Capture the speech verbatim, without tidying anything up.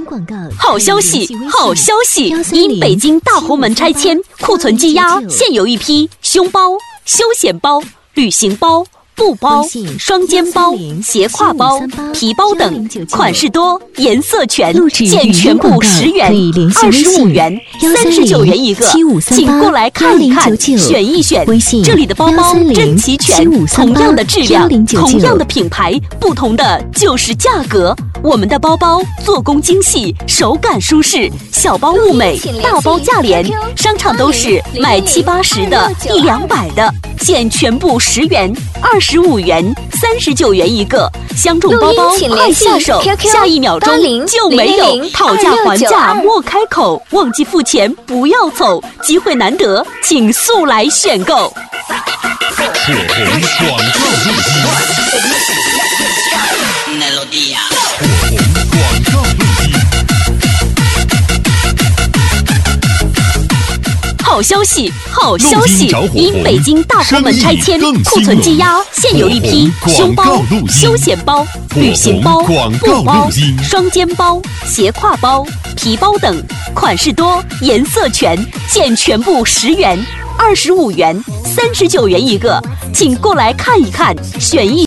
好消息，好消息！因北京大红门拆迁，库存积压，现有一批胸包、休闲包、旅行包、布包、双肩包、斜挎包、皮包等，款式多，颜色全，现全部十元、二十五元、三十九元一个，请过来看一看，选一选。这里的包包真齐全，同样的质量，同样的品牌，不同的就是价格。我们的包包做工精细，手感舒适，小包物美，大包价廉。商场都是买七八十的，一两百的，现全部十元、二十五元、三十九元一个。相中包包快下手，下一秒钟就没有。讨价还价莫开口，忘记付钱不要走，机会难得，请速来选购。 火红广告录机。 好消息，好消息！因北京大红门拆迁，库存积压，现有一批胸包、休闲包、旅行包、布包、双肩包、斜挎包、皮包等，款式多，颜色全，现全部十元、二十五元、三十九元一个，请过来看一看，选一。